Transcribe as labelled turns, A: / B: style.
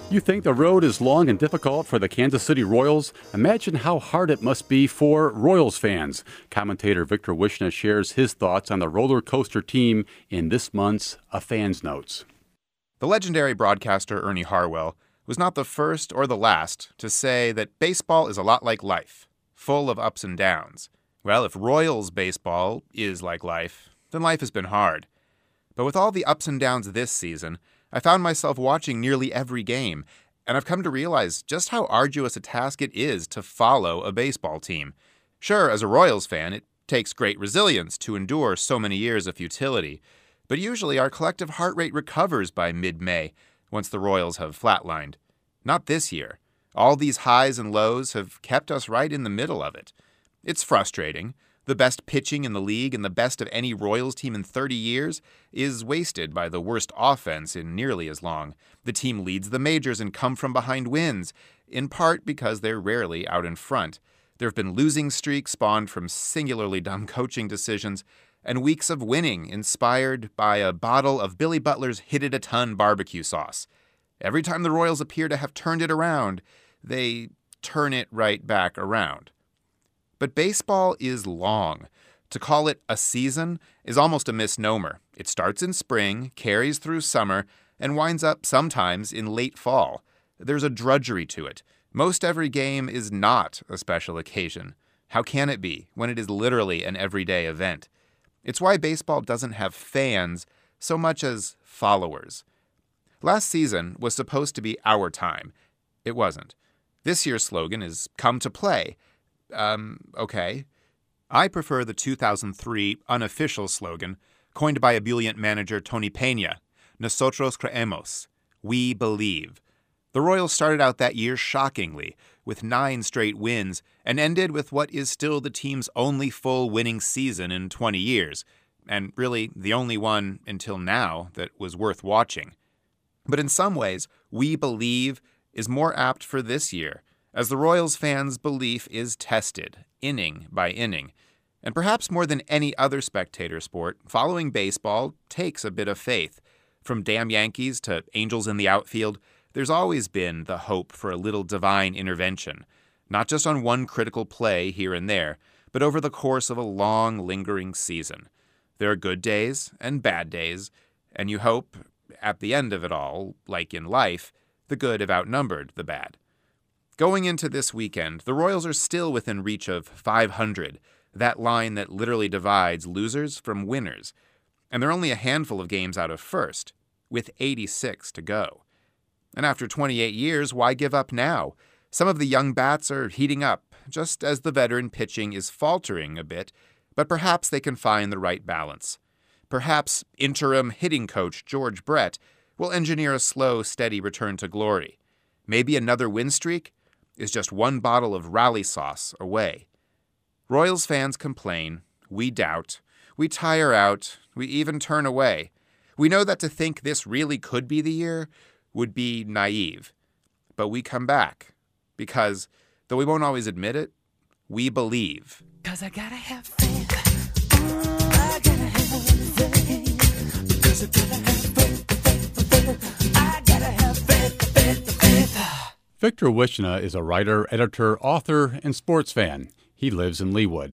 A: You think the road is long and difficult for the Kansas City Royals? Imagine how hard it must be for Royals fans. Commentator Victor Wishna shares his thoughts on the roller coaster team in this month's A Fan's Notes.
B: The legendary broadcaster Ernie Harwell was not the first or the last to say that baseball is a lot like life, full of ups and downs. Well, if Royals baseball is like life, then life has been hard. But with all the ups and downs this season, I found myself watching nearly every game, and I've come to realize just how arduous a task it is to follow a baseball team. Sure, as a Royals fan, it takes great resilience to endure so many years of futility, but usually our collective heart rate recovers by mid-May, once the Royals have flatlined. Not this year. All these highs and lows have kept us right in the middle of it. It's frustrating. The best pitching in the league and the best of any Royals team in 30 years is wasted by the worst offense in nearly as long. The team leads the majors in come-from-behind wins, in part because they're rarely out in front. There have been losing streaks spawned from singularly dumb coaching decisions, and weeks of winning inspired by a bottle of Billy Butler's Hit-It-A-Ton barbecue sauce. Every time the Royals appear to have turned it around, they turn it right back around. But baseball is long. To call it a season is almost a misnomer. It starts in spring, carries through summer, and winds up sometimes in late fall. There's a drudgery to it. Most every game is not a special occasion. How can it be when it is literally an everyday event? It's why baseball doesn't have fans so much as followers. Last season was supposed to be our time. It wasn't. This year's slogan is "Come to Play." Okay. I prefer the 2003 unofficial slogan, coined by ebullient manager Tony Peña, Nosotros creemos, we believe. The Royals started out that year shockingly, with 9 straight wins, and ended with what is still the team's only full winning season in 20 years, and really the only one until now that was worth watching. But in some ways, we believe is more apt for this year, as the Royals fans' belief is tested, inning by inning. And perhaps more than any other spectator sport, following baseball takes a bit of faith. From damn Yankees to Angels in the outfield, there's always been the hope for a little divine intervention, not just on one critical play here and there, but over the course of a long, lingering season. There are good days and bad days, and you hope, at the end of it all, like in life, the good have outnumbered the bad. Going into this weekend, the Royals are still within reach of 500, that line that literally divides losers from winners. And they're only a handful of games out of first, with 86 to go. And after 28 years, why give up now? Some of the young bats are heating up, just as the veteran pitching is faltering a bit, but perhaps they can find the right balance. Perhaps interim hitting coach George Brett will engineer a slow, steady return to glory. Maybe another win streak is just one bottle of rally sauce away. Royals fans complain, we doubt, we tire out, we even turn away. We know that to think this really could be the year would be naive. But we come back, because, though we won't always admit it, we believe. 'Cause I gotta have faith. I gotta have faith. Because I gotta have faith. I gotta have faith.
A: Victor Wishna is a writer, editor, author, and sports fan. He lives in Leawood.